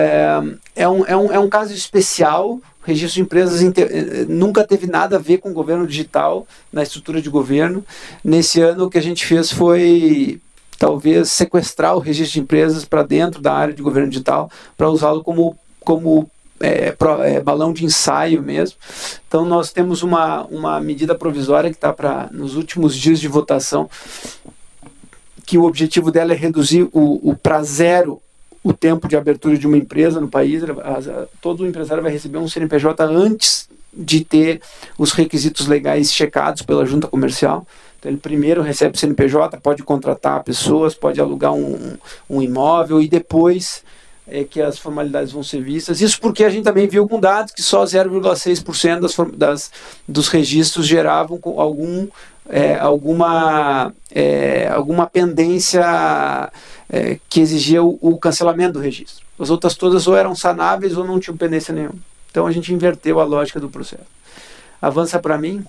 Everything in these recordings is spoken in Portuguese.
É um caso especial. O registro de empresas nunca teve nada a ver com o governo digital na estrutura de governo. Nesse ano, o que a gente fez foi, talvez, sequestrar o registro de empresas para dentro da área de governo digital, para usá-lo como balão de ensaio mesmo. Então, nós temos uma medida provisória que está nos últimos dias de votação, que o objetivo dela é reduzir para zero o tempo de abertura de uma empresa no país. Todo empresário vai receber um CNPJ antes de ter os requisitos legais checados pela junta comercial. Então, ele primeiro recebe o CNPJ, pode contratar pessoas, pode alugar um imóvel, e depois é que as formalidades vão ser vistas. Isso porque a gente também viu com dados que só 0,6% dos registros geravam alguma pendência que exigia o cancelamento do registro. As outras todas ou eram sanáveis ou não tinham pendência nenhuma. Então a gente inverteu a lógica do processo. Avança para mim.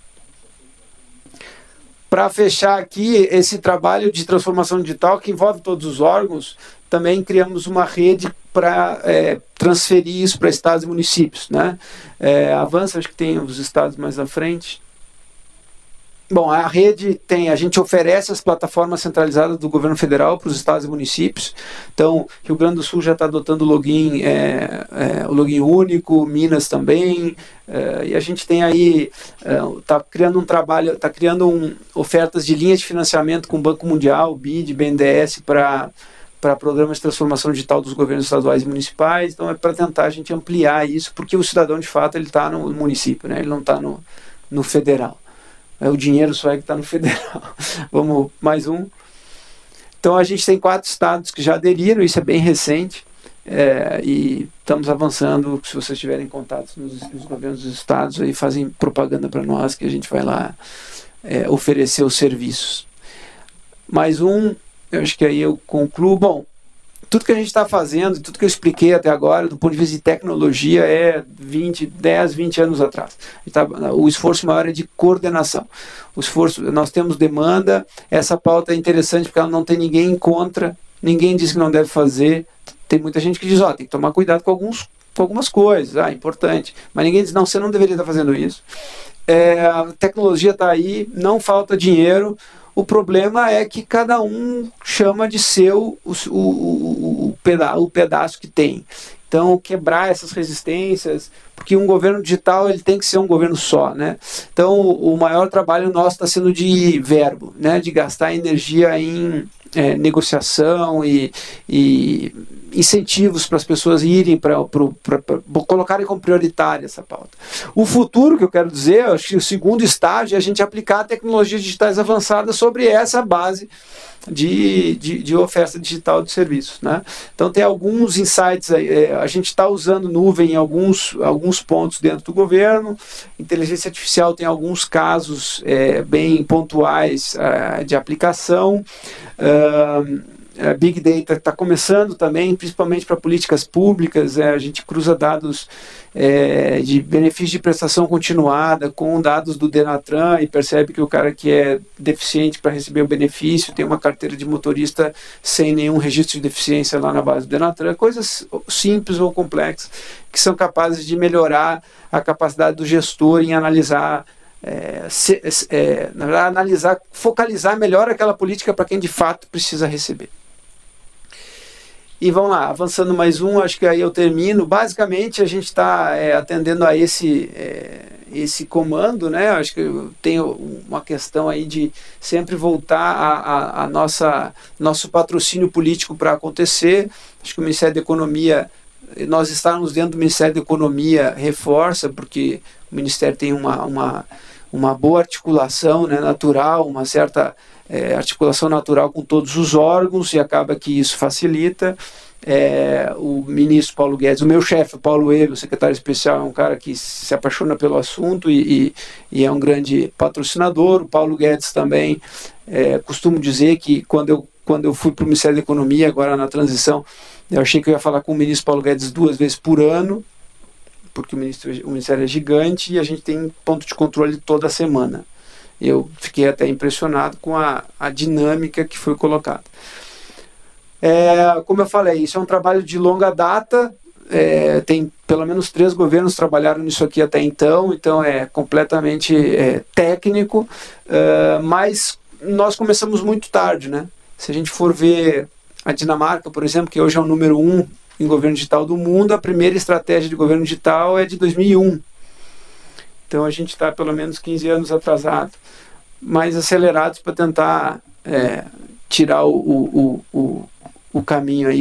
Para fechar aqui esse trabalho de transformação digital que envolve todos os órgãos, também criamos uma rede para transferir isso para estados e municípios, né? Avança, acho que tem os estados mais à frente. Bom, a rede a gente oferece as plataformas centralizadas do governo federal para os estados e municípios. Então, Rio Grande do Sul já está adotando o login único, Minas também, e a gente tem aí, está criando um trabalho, está criando ofertas de linhas de financiamento com o Banco Mundial, BID, BNDES, para programas de transformação digital dos governos estaduais e municipais. Então, é para tentar a gente ampliar isso, porque o cidadão, de fato, ele está no município, né? Ele não está no federal. O dinheiro só é que está no federal. Vamos, mais um. Então, a gente tem 4 estados que já aderiram, isso é bem recente, e estamos avançando. Se vocês tiverem contatos nos governos dos estados, aí fazem propaganda para nós, que a gente vai lá oferecer os serviços. Mais um, eu acho que aí eu concluo. Bom, tudo que a gente está fazendo, tudo que eu expliquei até agora, do ponto de vista de tecnologia, 10, 20 anos atrás. O esforço maior é de coordenação. Nós temos demanda, essa pauta é interessante porque ela não tem ninguém contra, ninguém diz que não deve fazer. Tem muita gente que diz, tem que tomar cuidado com algumas coisas, importante. Mas ninguém diz, não, você não deveria estar fazendo isso. A tecnologia está aí, não falta dinheiro. O problema é que cada um chama de seu o pedaço que tem. Então, quebrar essas resistências, porque um governo digital ele tem que ser um governo só, né? Então, o maior trabalho nosso está sendo de verbo, né? De gastar energia em negociação e incentivos para as pessoas irem para colocarem como prioritária essa pauta. O futuro, que eu quero dizer, acho que o segundo estágio é a gente aplicar tecnologias digitais avançadas sobre essa base de oferta digital de serviços, né? Então tem alguns insights aí, a gente está usando nuvem em alguns pontos dentro do governo. Inteligência artificial tem alguns casos bem pontuais de aplicação. Big Data está começando também, principalmente para políticas públicas. A gente cruza dados de benefício de prestação continuada com dados do Denatran e percebe que o cara que é deficiente para receber o benefício tem uma carteira de motorista sem nenhum registro de deficiência lá na base do Denatran. Coisas simples ou complexas que são capazes de melhorar a capacidade do gestor em analisar, focalizar melhor aquela política para quem de fato precisa receber. E vamos lá, avançando mais um, acho que aí eu termino. Basicamente, a gente está atendendo a esse comando, né? Acho que eu tenho uma questão aí de sempre voltar a nosso patrocínio político para acontecer. Acho que o Ministério da Economia, nós estarmos dentro do Ministério da Economia reforça, porque o Ministério tem uma boa articulação, né, natural, uma certa articulação natural com todos os órgãos, e acaba que isso facilita. O ministro Paulo Guedes, o meu chefe, Paulo Elo, o secretário especial, é um cara que se apaixona pelo assunto e é um grande patrocinador. O Paulo Guedes também, costumo dizer que quando eu fui para o Ministério da Economia, agora na transição, eu achei que eu ia falar com o ministro Paulo Guedes 2 vezes por ano, porque o Ministério é gigante e a gente tem ponto de controle toda semana. Eu fiquei até impressionado com a dinâmica que foi colocada. Como eu falei, isso é um trabalho de longa data. Tem pelo menos 3 governos que trabalharam nisso aqui até então é completamente técnico, mas nós começamos muito tarde, né? Se a gente for ver a Dinamarca, por exemplo, que hoje é o número 1 em governo digital do mundo, a primeira estratégia de governo digital é de 2001. Então a gente está pelo menos 15 anos atrasado, mais acelerados para tentar tirar o caminho aí